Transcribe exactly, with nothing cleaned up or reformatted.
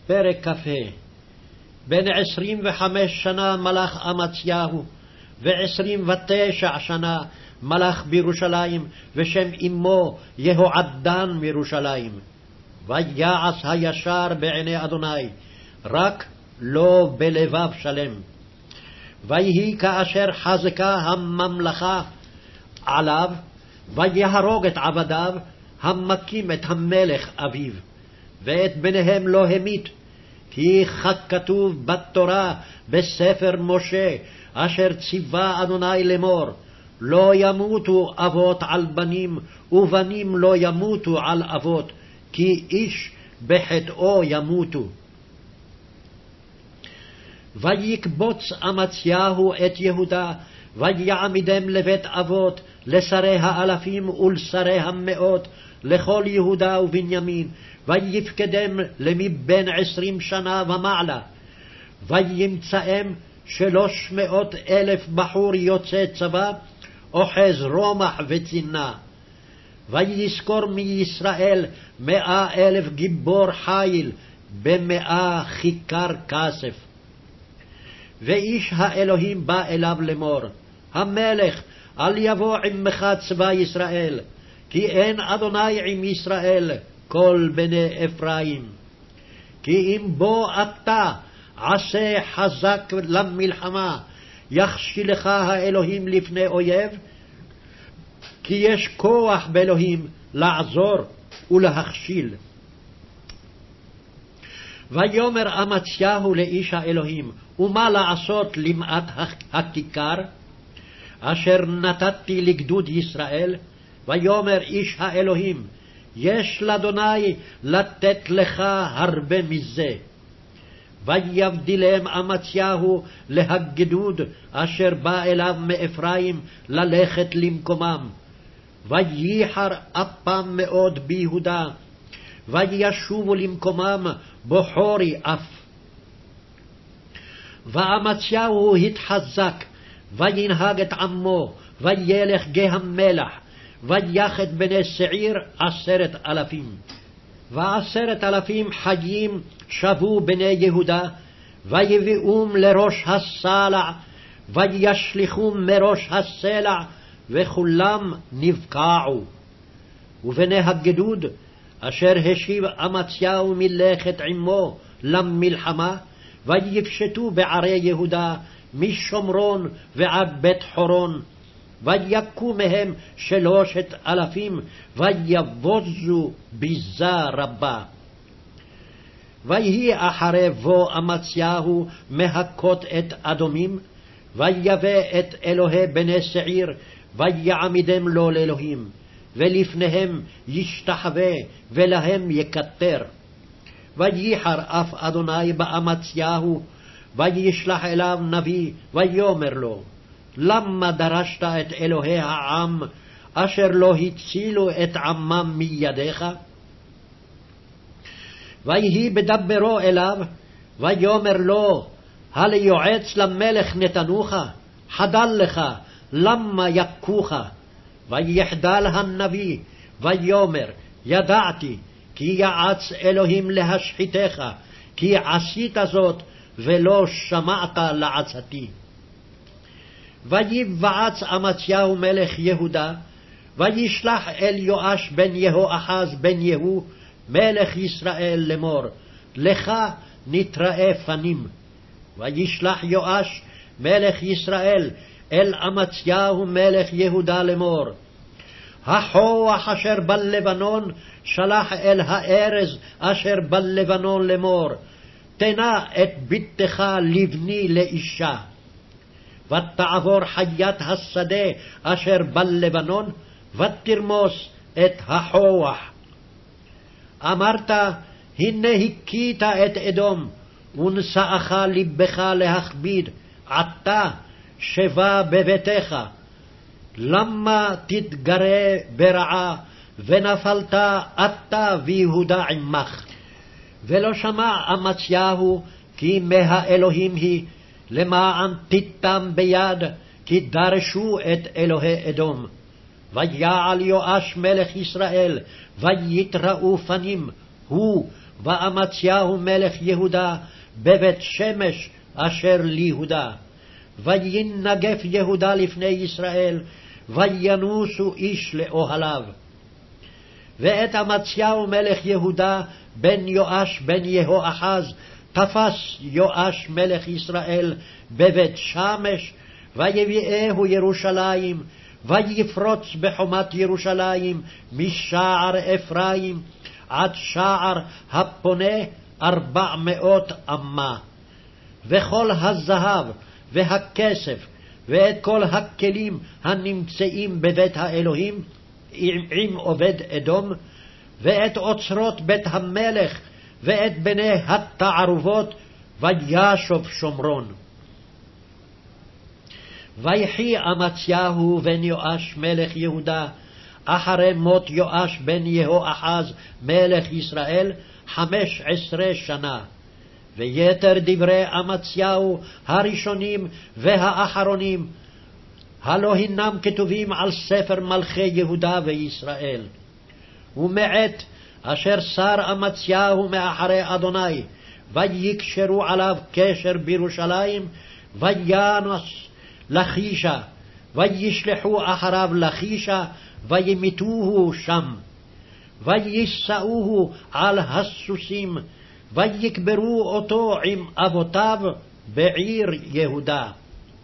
פרק כ"ה. בן עשרים וחמש שנה מלך אמציהו, ועשרים ותשע שנה מלך בירושלים, ושם אמו יהועדן מירושלים. ויעש הישר בעיני אדוני, רק לא בלבב שלם. ויהי כאשר חזקה הממלכה עליו, ויהרוג את עבדיו המכים את המלך אביו, ואת בניהם לא המית, כי ככתוב בתורה בספר משה, אשר ציווה אדוני לאמור, לא ימותו אבות על בנים, ובנים לא ימותו על אבות, כי איש בחטאו ימותו. ויקבוץ אמציהו את יהודה, ויעמידם לבית אבות, לשרי האלפים ולשרי המאות, לכל יהודה ובנימין, ויפקדם למבין עשרים שנה ומעלה. וימצאם שלוש מאות אלף בחור יוצא צבא, אוחז רומח וצינה. ויזכור מישראל מאה אלף גיבור חיל, במאה כיכר כסף. ואיש האלוהים בא אליו לאמור, המלך, אל יבוא עמך צבא ישראל, כי אין אדוני עם ישראל, כל בני אפרים. כי אם בוא אתה עשה חזק למלחמה, יכשילך האלוהים לפני אויב, כי יש כוח באלוהים לעזור ולהכשיל. ויאמר אמציהו לאיש האלוהים, ומה לעשות למעט הכיכר אשר נתתי לגדוד ישראל? ויאמר איש האלוהים, יש לאדוני לתת לך הרבה מזה. ויבדילם אמציהו להגדוד אשר בא אליו מאפרים ללכת למקומם. וייחר אפם מאוד ביהודה, וישובו למקומם בחורי אף. ואמציהו התחזק, וינהג את עמו, וילך גה המלח, ויח את בני שעיר עשרת אלפים. ועשרת אלפים חיים שבו בני יהודה, ויביאום לראש הסלע, וישליכום מראש הסלע, וכולם נבקעו. ובני הגדוד, אשר השיב אמציהו מלכת עמו למלחמה, ויפשטו בערי יהודה, משומרון ועד בית חורון, ויכו מהם שלושת אלפים, ויבוזו ביזה רבה. ויהי אחרי בוא אמציהו מהכות את אדומים, ויבא את אלוהי בני שעיר, ויעמידם לו לאלוהים, ולפניהם ישתחווה, ולהם יקטר. וייחר אף אדוני באמציהו, וישלח אליו נביא, ויאמר לו, למה דרשת את אלוהי העם, אשר לא הצילו את עמם מידיך? ויהי בדברו אליו, ויאמר לו, הליועץ למלך נתנוך? חדל לך, למה יכוך? ויחדל הנביא, ויאמר, ידעתי, כי יעץ אלוהים להשחיתך, כי עשית זאת, ולא שמעת לעצתי. ויבעץ אמציהו מלך יהודה, וישלח אל יואש בן יהואחז בן יהוא, מלך ישראל לאמור, לך נתראה פנים. וישלח יואש מלך ישראל אל אמציהו מלך יהודה לאמור, החוח אשר בלבנון שלח אל הארז אשר בלבנון לאמור, תנה את ביתך לבני לאישה. ותעבור חיית השדה אשר בלבנון, ותרמוס את החוח. אמרת, הנה הכית את אדום, ונשאך לבך להכביד, עתה שבה בביתך. למה תתגרה ברעה, ונפלת אתה ויהודה עמך? ולא שמע אמציהו, כי מהאלוהים היא, למען תיתם ביד, כי דרשו את אלוהי אדום. ויעל יואש מלך ישראל, ויתראו פנים, הוא ואמציהו מלך יהודה בבית שמש אשר ליהודה. וינגף יהודה לפני ישראל, וינוסו איש לאוהליו. ואת אמציהו מלך יהודה בן יואש בן יהואחז תפס יואש מלך ישראל בבית שמש, ויביאהו ירושלים, ויפרוץ בחומת ירושלים משער אפרים עד שער הפונה ארבע מאות אמה. וכל הזהב והכסף ואת כל הכלים הנמצאים בבית האלוהים עם, עם עובד אדום, ואת אוצרות בית המלך ואת בני התערובות, וישוב שומרון. ויחי אמציהו בן יואש מלך יהודה אחרי מות יואש בן יהואחז מלך ישראל חמש עשרה שנה. ויתר דברי אמציהו הראשונים והאחרונים, הלא הינם כתובים על ספר מלכי יהודה וישראל. ומעת אשר שר אמציהו מאחרי אדוני, ויקשרו עליו קשר בירושלים, וינוס לחישה, וישלחו אחריו לחישה, וימיתוהו שם, ויישאוהו על הסוסים, ויקברו אותו עם אבותיו בעיר יהודה.